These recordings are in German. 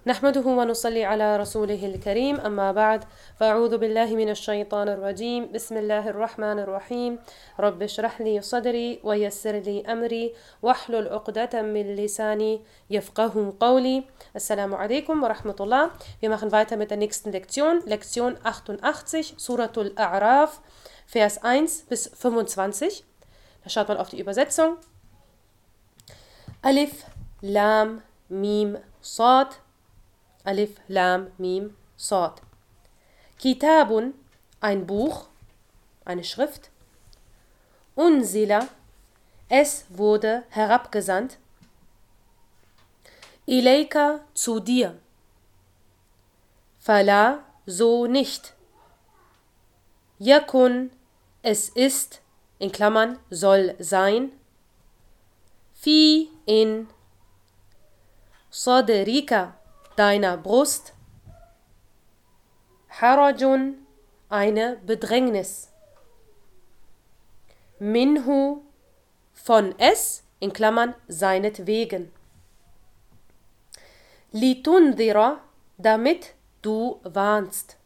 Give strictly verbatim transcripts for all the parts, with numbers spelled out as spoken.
نحمده ونصلي على رسوله الكريم أما بعد فأعوذ بالله من الشيطان الرجيم بسم الله الرحمن الرحيم رب اشرح لي صدري ويسر لي أمري واحلل عقدة من لساني يفقه قولي. Assalamu alaikum wa rahmatullah. Wir machen weiter mit der nächsten Lektion, Lektion achtundachtzig, Suratul A'raf, Vers eins bis fünfundzwanzig. Da schaut man auf die Übersetzung. Alif, Lam, Mim, Sad. Alif, Lam, Mim, Sad. Kitabun, ein Buch, eine Schrift. Unsila, es wurde herabgesandt. Ileika, zu dir. Fala, so nicht. Yakun, es ist, in Klammern, soll sein. Fi, in. Sadrika, deiner Brust. Harajun, eine Bedrängnis. Minhu, von es, in Klammern, seinetwegen. Litundira, damit du warnst.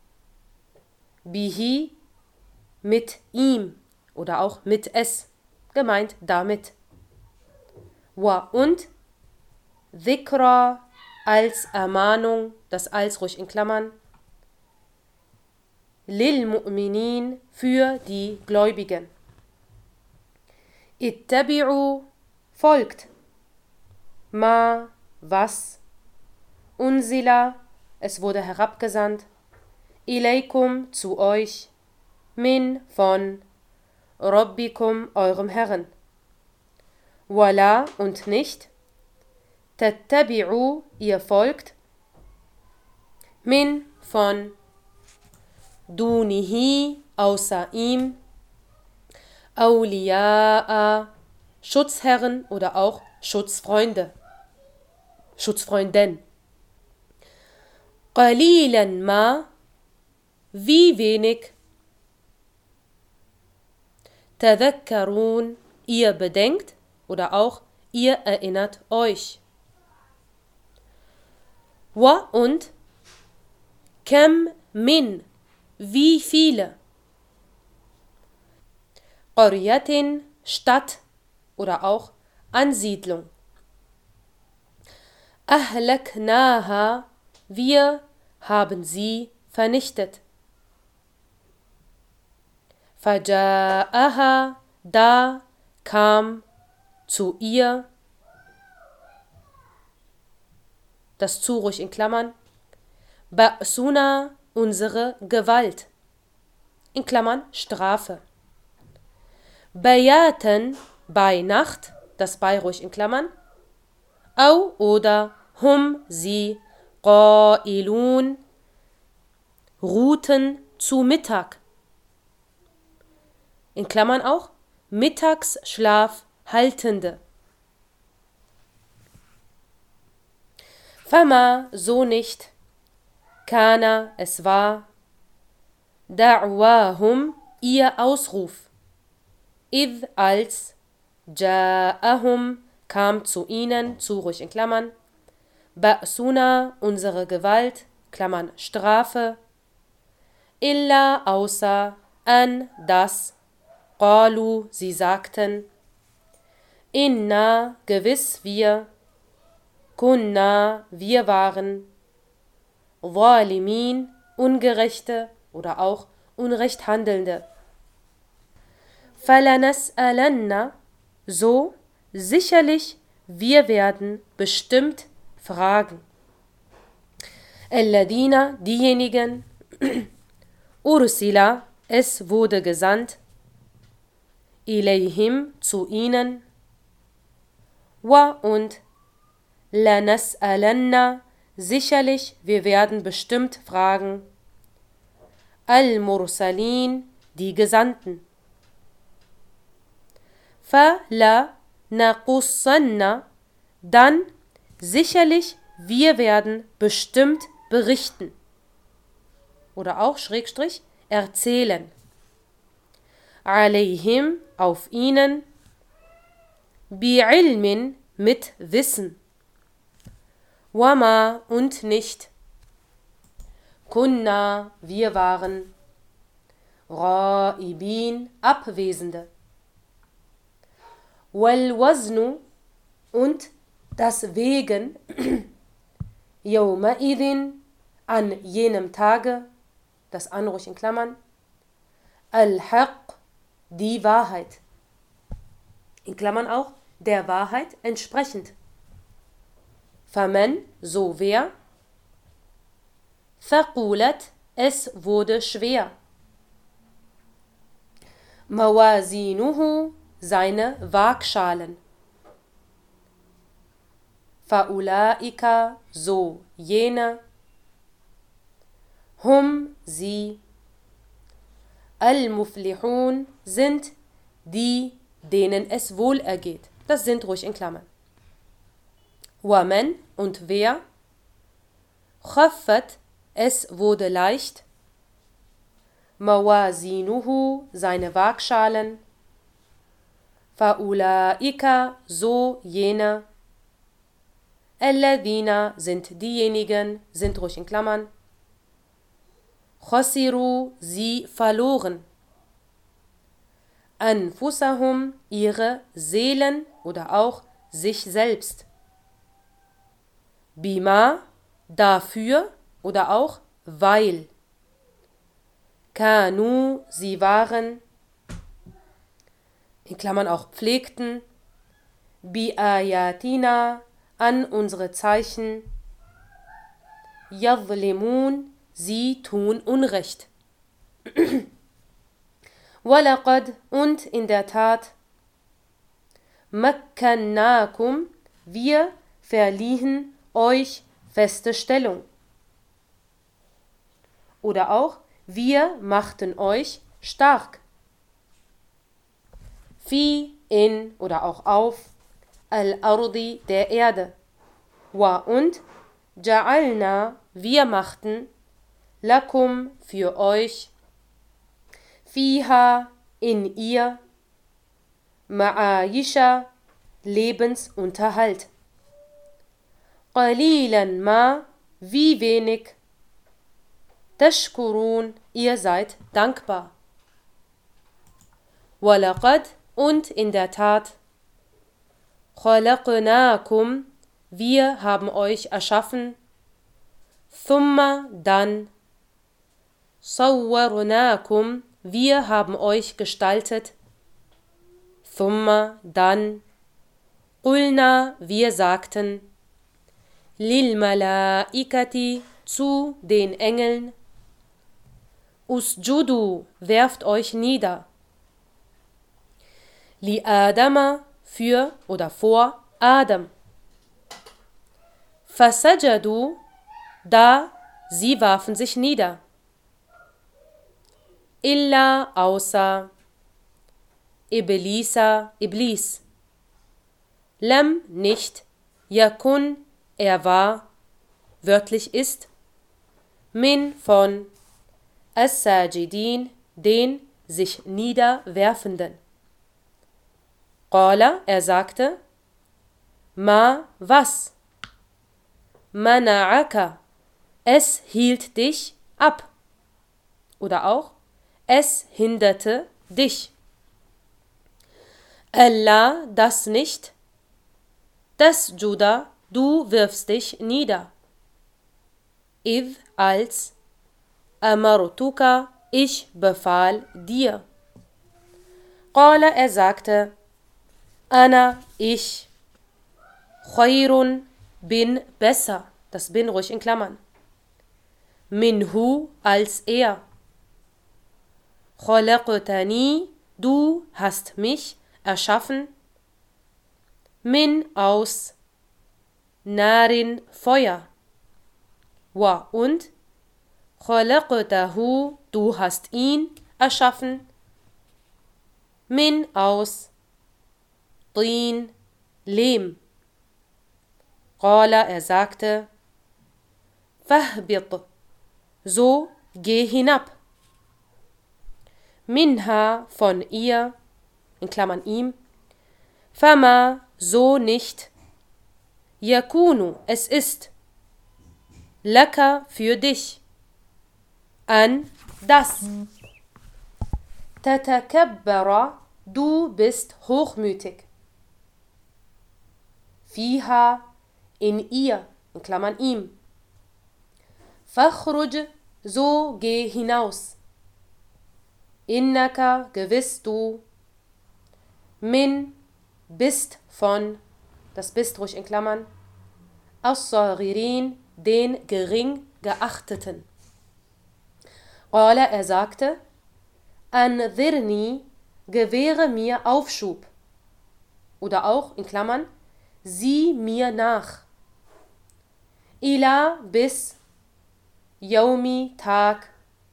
Bihi, mit ihm oder auch mit es, gemeint damit. Wa und Dhikra, als Ermahnung, das als ruhig in Klammern. Lil Mu'minin, für die Gläubigen. Ittabi'u, folgt. Ma, was. Unsila, es wurde herabgesandt. Ileikum, zu euch. Min, von. Rabbikum, eurem Herrn. Wala, und nicht. Tattabi'u, ihr folgt. Min, von. Dunihi, außer ihm. Awliya'a, Schutzherren oder auch Schutzfreunde. Schutzfreundin. Qalilan ma, wie wenig. Tadhakkarun, ihr bedenkt oder auch ihr erinnert euch. Wa und Kam min, wie viele. Qaryatin, Stadt oder auch Ansiedlung. Ahlaknaha, wir haben sie vernichtet. Faja'aha, da kam zu ihr. Das zu ruhig in Klammern. Ba'suna, unsere Gewalt. In Klammern Strafe. Bayaten, bei Nacht, das bei ruhig in Klammern. Au oder hum, sie. Qailun, ruhten zu Mittag. In Klammern auch Mittagsschlaf haltende. Fama, so nicht. Kana, es war. Da'wahum, ihr Ausruf. Id, als. Ja'ahum, kam zu ihnen, zu ruhig in Klammern. Ba'suna, unsere Gewalt, Klammern Strafe. Illa, außer. An, das. Qalu, sie sagten. Inna, gewiss wir. Kunna, wir waren. Zalimin, Ungerechte oder auch Unrechthandelnde. Falanas'alanna, so, sicherlich, wir werden bestimmt fragen. Alladina, diejenigen. Ursila, es wurde gesandt. Ilayhim, zu ihnen. Wa und lanas'alanna, sicherlich, wir werden bestimmt fragen. Al-Mursalin, die Gesandten. Fa la naqussanna, dann sicherlich, wir werden bestimmt berichten. Oder auch Schrägstrich erzählen. Alayhim, auf ihnen. Bi'ilmin, mit Wissen. Wama und nicht. Kunna, wir waren. Ra'ibin, Abwesende. Wal waznu und das Wegen. Yawma'idhin, an jenem Tage, das Anruch in Klammern. Al-Haq, die Wahrheit. In Klammern auch, der Wahrheit entsprechend. Faman, so wer. Thaqulat, es wurde schwer. Mawazinuhu, seine Waagschalen. Faulaika, so jene. Hum, sie. Al-Muflihun sind die, denen es wohl ergeht. Das sind ruhig in Klammern. Waman und wer. Khaffat, es wurde leicht. Mawazinuhu, seine Waagschalen. Faulaika, so jene. Alladhina sind diejenigen, sind ruhig in Klammern. Khasiru, sie verloren. Anfusahum, ihre Seelen oder auch sich selbst. Bima, dafür oder auch weil. Kanu, sie waren. In Klammern auch pflegten. Bi-ayatina, an unsere Zeichen. Yadhlimun, sie tun Unrecht. Walaqad, und in der Tat. Makkannakum, wir verliehen euch feste Stellung. Oder auch, wir machten euch stark. Fi, in oder auch auf. Al-Ardi, der Erde. Wa, und. Ja'alna, wir machten. Lakum, für euch. Fiha, in ihr. Ma'ayisha, Lebensunterhalt. Qalilan ma, wie wenig. Tashkurun, ihr seid dankbar. Walaqad, und in der Tat. Khalaqnakum, wir haben euch erschaffen. Thumma, dann. Sawwarnakum, wir haben euch gestaltet. Thumma, dann. Qulna, wir sagten. Lil Malaikati, zu den Engeln. Usjudu, werft euch nieder. Li Adama, für oder vor Adam. Fasajadu, da sie warfen sich nieder. Illa, außer. Iblisa, Iblis. Lam, nicht. Yakun, er war. Wörtlich ist. Min, von. As-Sajidin, den sich niederwerfenden. Qala, er sagte. Ma, was? Mana'aka, es hielt dich ab. Oder auch, es hinderte dich. Allah, das nicht. Das Juda, du wirfst dich nieder. Id, als. Amartuka, ich befahl dir. Qala, er sagte. Ana, ich. Khairun, bin besser. Das bin ruhig in Klammern. Minhu, als er. Khalaqtani, du hast mich erschaffen. Min, aus. Narin, Feuer. Wa, und. Khalaqtahu, du hast ihn erschaffen. Min, aus. Tin, Lehm. Qala, er sagte. Fahbit, so geh hinab. Minha, von ihr, in Klammern ihm. Fama, so nicht. Yakunu, es ist. Laka für dich. An das. Tatakabbara, du bist hochmütig. Fiha, in ihr, in Klammern ihm. Fakhruj, so geh hinaus. Innaka, gewiss du. Min, bist von, das bist ruhig in Klammern. As-Saghirin, den gering geachteten. Qala, er sagte, Anzirni, gewähre mir Aufschub. Oder auch in Klammern, sieh mir nach. Ila, bis, Yaumi, Tag,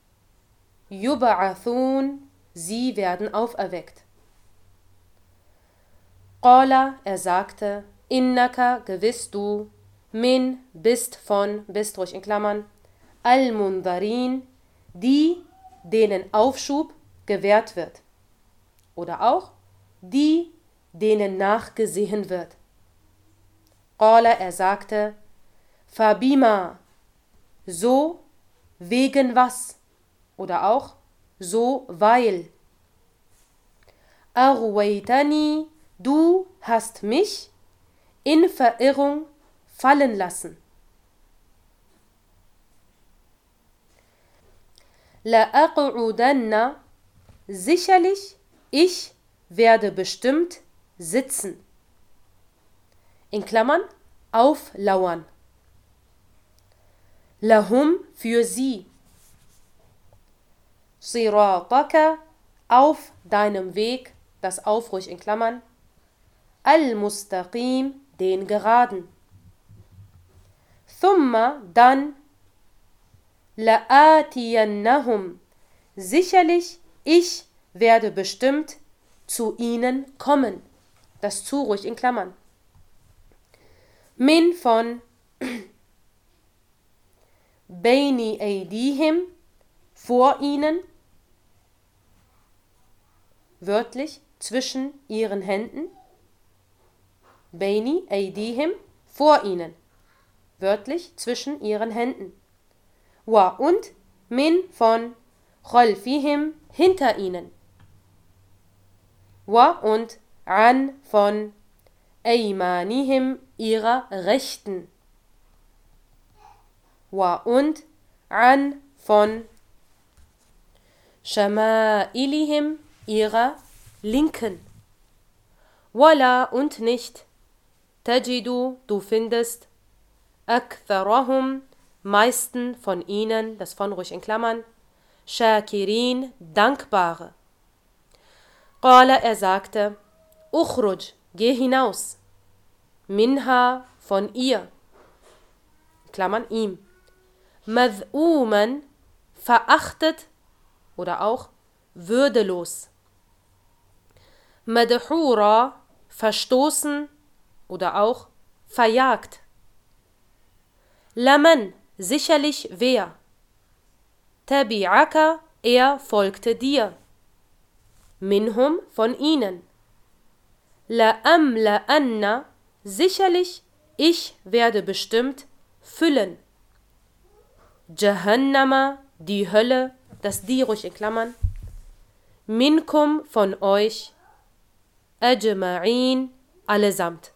Yub'athun, sie werden auferweckt. Qala, er sagte, Innaka, gewiss du, min, bist von, bist ruhig in Klammern, al-Mundharin, die, denen Aufschub gewährt wird. Oder auch, die, denen nachgesehen wird. Qala, er sagte, Fabima, so, wegen was. Oder auch, so, weil. Arwaitani, du hast mich in Verirrung fallen lassen. La'aq'udanna, sicherlich, ich werde bestimmt sitzen. In Klammern, auflauern. Lahum, für sie. Sirataka, auf deinem Weg, das auf ruhig in Klammern. Al-Mustaqim, den geraden. Thumma, dann. La'atiyannahum, sicherlich, ich werde bestimmt zu ihnen kommen. Das zu ruhig in Klammern. Min von Baini Aydihim, vor ihnen, wörtlich, zwischen ihren Händen. Baini Aydihim, vor ihnen, wörtlich, zwischen ihren Händen. Wa und min von Khalfihim, hinter ihnen. Wa und an von Aymanihim, ihrer Rechten. Wa und an von Shama'ilihim, ihrer Linken. Wala und nicht. Tajidu, du findest. Aktharahum, meisten von ihnen, das von ruhig in Klammern. Shakirin, Dankbare. Qala, er sagte, Ukhruj, geh hinaus. Minha, von ihr. Klammern ihm. Mad'uman, verachtet oder auch würdelos. Madhura, verstoßen oder auch verjagt. Laman, sicherlich wer. Tabi'aka, er folgte dir. Minhum, von ihnen. La'amla'anna, sicherlich, ich werde bestimmt füllen. Jahannama, die Hölle, das die ruhig in Klammern. Minkum, von euch. Ajma'in, allesamt.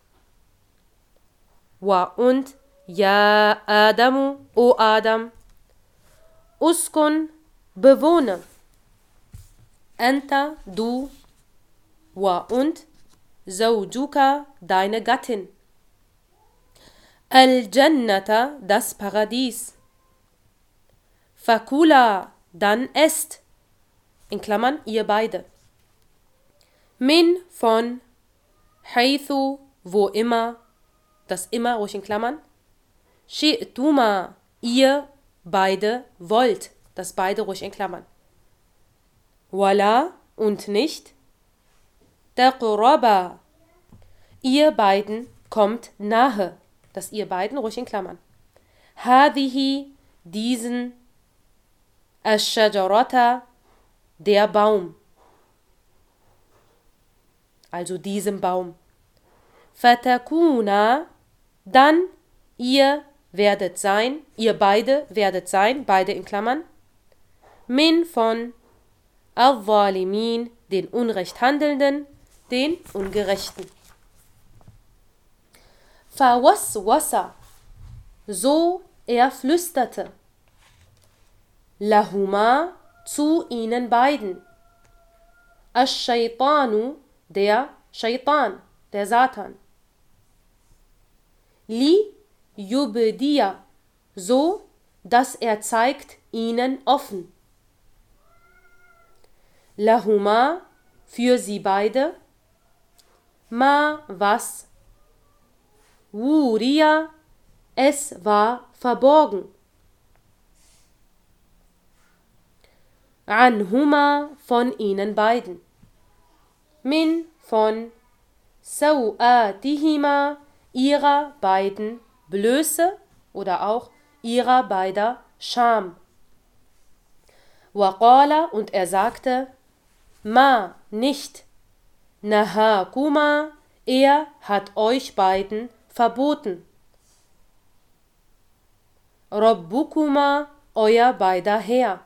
Wa und, ja Adamu, o Adam. Uskun, bewohne. Anta, du. Wa und, Zawjuka, deine Gattin. Al-Jannata, das Paradies. Fakula, dann esst. In Klammern, ihr beide. Min, von. Haythu, wo immer. Das immer, ruhig in Klammern. Shi'tuma, ihr beide wollt. Das beide ruhig in Klammern. Wala, und nicht. Taqraba, ihr beiden kommt nahe. Das ihr beiden ruhig in Klammern. Hadihi, diesen. Ash-Shajarata, der Baum. Also diesem Baum. Fatakuna, dann ihr werdet sein, ihr beide werdet sein, beide in Klammern, min von al-Zalimin, den Unrechthandelnden, den Ungerechten. Fawaswasa, so er flüsterte, lahuma, zu ihnen beiden, ash-Shaytanu, der Shaitan, der Satan, li yubdiya, so, dass er zeigt ihnen offen, lahuma, für sie beide, ma, was, wuriya, es war verborgen, anhuma, von ihnen beiden, min, von, sawatihima, ihrer beiden Blöße oder auch ihrer beider Scham. Waqala, und er sagte, ma, nicht, nahakuma, er hat euch beiden verboten. Rabbukuma, euer beider Herr.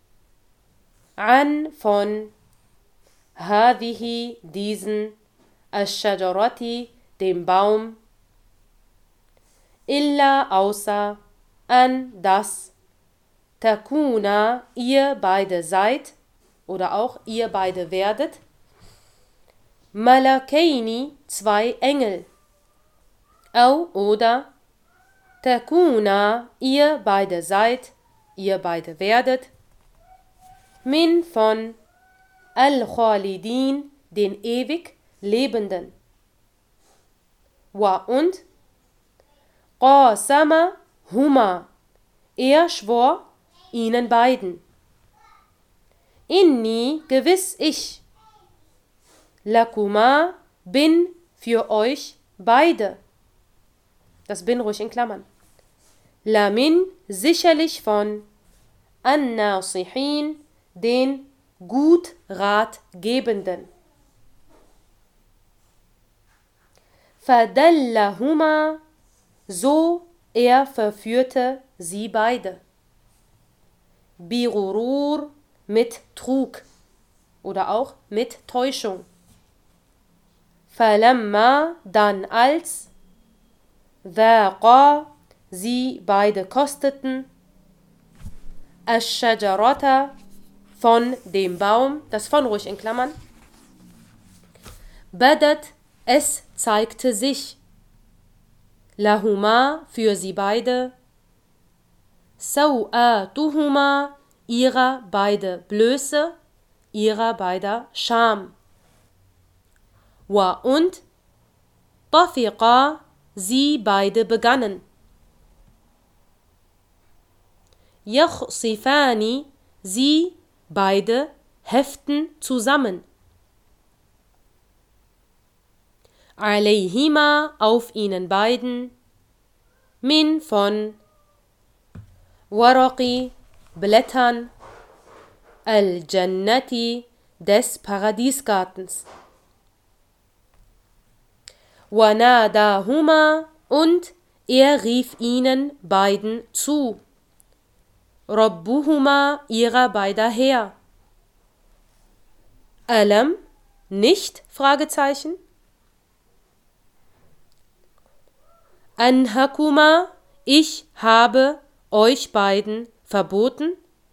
An, von, hadihi, diesen, ash-Shajarati, dem Baum, illa, außer, an, das, takuna, ihr beide seid, oder auch ihr beide werdet, malakaini, zwei Engel, au, oder, takuna, ihr beide seid, ihr beide werdet, min, von, al-Khalidin, den ewig Lebenden, wa, und, qasama, huma, er schwor ihnen beiden, inni, gewiss ich, lakuma, bin für euch beide, das bin ruhig in Klammern, lamin, sicherlich von, an-Nasihin, den gut Ratgebenden. Fadallahuma, so er verführte sie beide. Birurur, mit Trug oder auch mit Täuschung. Falamma, dann als, dhaqa, sie beide kosteten, ash-Shajarata, von dem Baum, das von ruhig in Klammern, badat, es zeigte sich, lahuma, für sie beide, sawatuhuma, ihrer beide Blöße, ihrer beider Scham, wa, und, tafiqa, sie beide begannen, yakhsifani, sie beide heften zusammen, alayhima, auf ihnen beiden, min, von, waraqi, Blättern, al-Jannati, des Paradiesgartens, wa nadahuma, und er rief ihnen beiden zu, Rabbuhuma, ihrer beider Herr. Alam, nicht? Fragezeichen. Anhakuma, ich habe euch beiden verboten.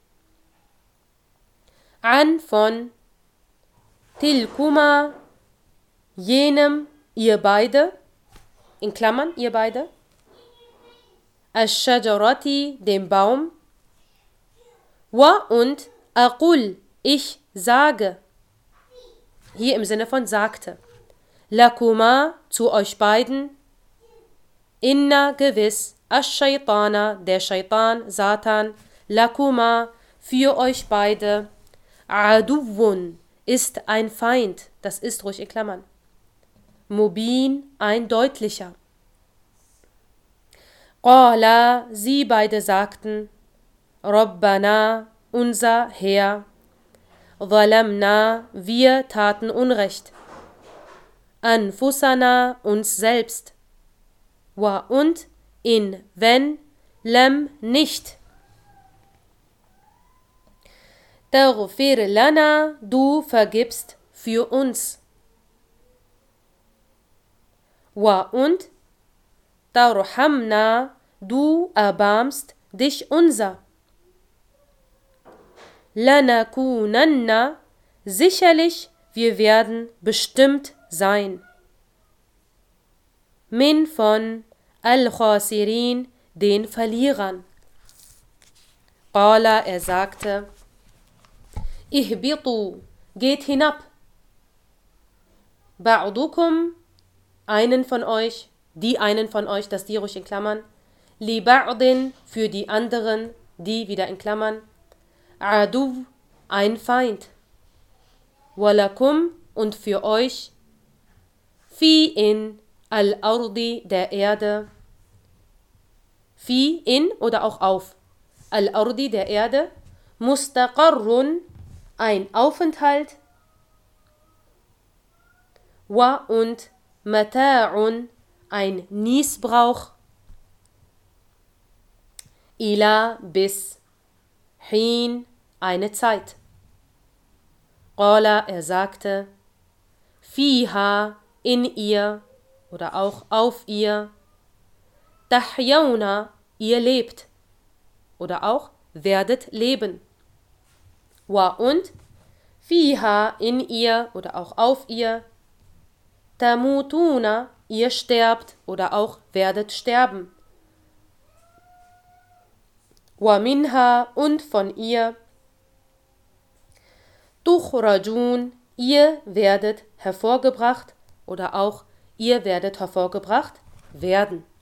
An, von, tilkuma, jenem, ihr beide, in Klammern, ihr beide, ash-Shajarati, dem Baum, wa, und, aqul, ich sage, hier im Sinne von sagte, lakuma, zu euch beiden, inna, gewiss, ash-Shaytana, der Shaitan, Satan, lakuma, für euch beide, aduwwun, ist ein Feind, das ist ruhig in Klammern, mubin, ein deutlicher, qala, sie beide sagten, Rabbana, unser Herr, zalamna, wir taten Unrecht, anfusana, uns selbst, wa, und, in, wenn Lem nicht. Taghfir lana, du vergibst für uns. Wa und tarhamna, du erbarmst dich unser. Lanakunanna, sicherlich wir werden bestimmt sein. Min von al-Khasirin, den Verlierern. Qala, er sagte, Ihbitu, geht hinab. Ba'dukum, einen von euch, die einen von euch, das die ruhig in Klammern, li ba'din, für die anderen, die wieder in Klammern, adu, ein Feind, walakum, und für euch, fi in al-ardi, der Erde, fi in oder auch auf, al-ardi, der Erde, mustaqarrun, ein Aufenthalt, wa und mata'un, ein Niesbrauch, ila bis, hin, eine Zeit. Qala, er sagte, fiha, in ihr, oder auch auf ihr, tahyauna, ihr lebt, oder auch werdet leben. Wa und fiha, in ihr, oder auch auf ihr, tamutuna, ihr sterbt, oder auch werdet sterben. Wa minha, und von ihr, tukhrajun, ihr werdet hervorgebracht, oder auch ihr werdet hervorgebracht werden.